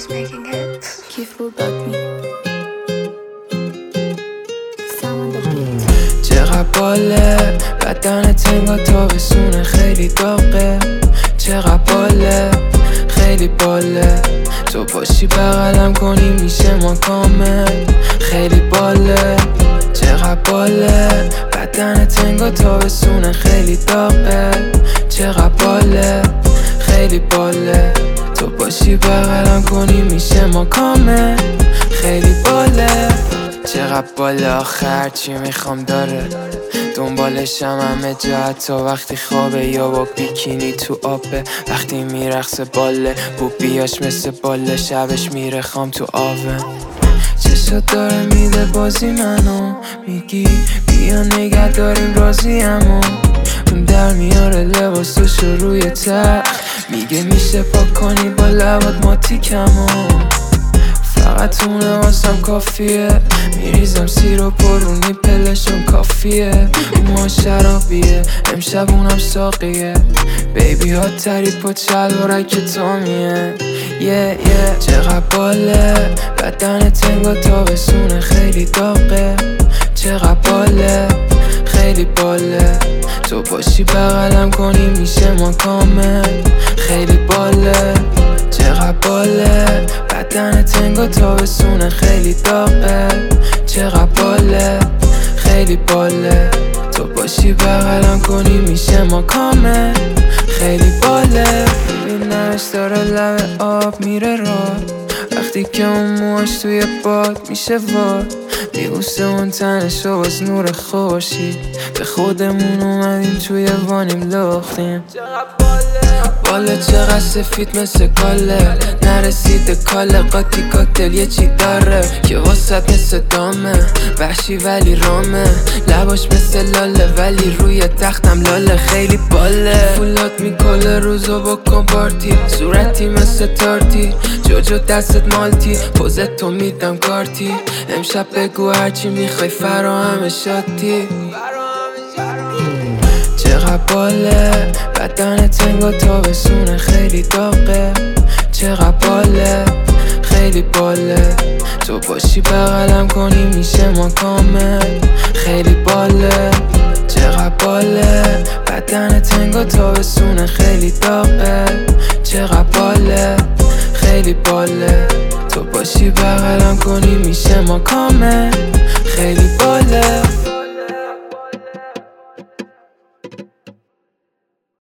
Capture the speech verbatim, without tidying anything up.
always making hits. Keith will back me. Sam on the beat. چقدر باله بدنت انگار تابستونه، خیلی داغه. چقدر باله خیلی باله، تو باشی بغلم کنی میشه ما کامل. خیلی باله چقدر باله بدنت انگار تابستونه، خیلی داغه. چقدر باله خیلی باله، تو باشی بغلم کنی میشه ما کامل. خیلی باله چقدر بالا آخر چی میخوام داره، دنبالشم همه جا حتی وقتی خوابه یا با بیکینی تو آبه. وقتی میرقصه باله بوبیاش مثل باله، شبش میره خام تو آوه. چشات داره میده بازی منو، میگی بیا نگه داریم رازی همو. اون در میاره لباساشو روی تخت، میگه میشه پاک کنی با لبات ماتیکمو. فقط اونه واسم کافیه، میریزم سیرو پرونی پلشون کافیه. ما شرابیه امشب اونم ساقیه، بیبی ها تریپ و چلوارک تامیه. یه یه چقدر باله بدنت انگار تابستونه، خیلی داغه. چقدر باله خیلی باله، تو باشی بغلم کنی میشه ما کامل. خیلی باله چقدر باله بدنت انگار تابستونه، خیلی داغه. چقدر باله خیلی باله، تو باشی بغلم کنی میشه ما کامل. خیلی باله ببینش داره لب آب میره راه، وقتی که اون موهاش توی باد میشه واد. میبوسه اون تنش و باز نور خورشید، به خودمون اومدیم توی وانیم لختیم. بالا چقدر سفید مثل کاله، نرسیده کاله قاطی کاتل یه چی داره که واسط مثل دامه. وحشی ولی رامه، لباش مثل لاله ولی روی تختم لاله. خیلی باله فولاد میکله روزو بکن پارتی، صورتی مثل تارتی جوجو دستت مالتی، پوزت تو میدم کارتی. امشب بگو هرچی میخوای فراهم شاتی. چقدر باله بدنت انگار تابستونه، خیلی داغه. چقدر باله خیلی باله، تو باشی بغلم کنی میشه ما کامل. خیلی باله چقدر باله بدنت انگار تابستونه، خیلی داغه. چقدر باله خیلی باله، تو باشی بغلم کنی میشه ما کامل. خیلی باله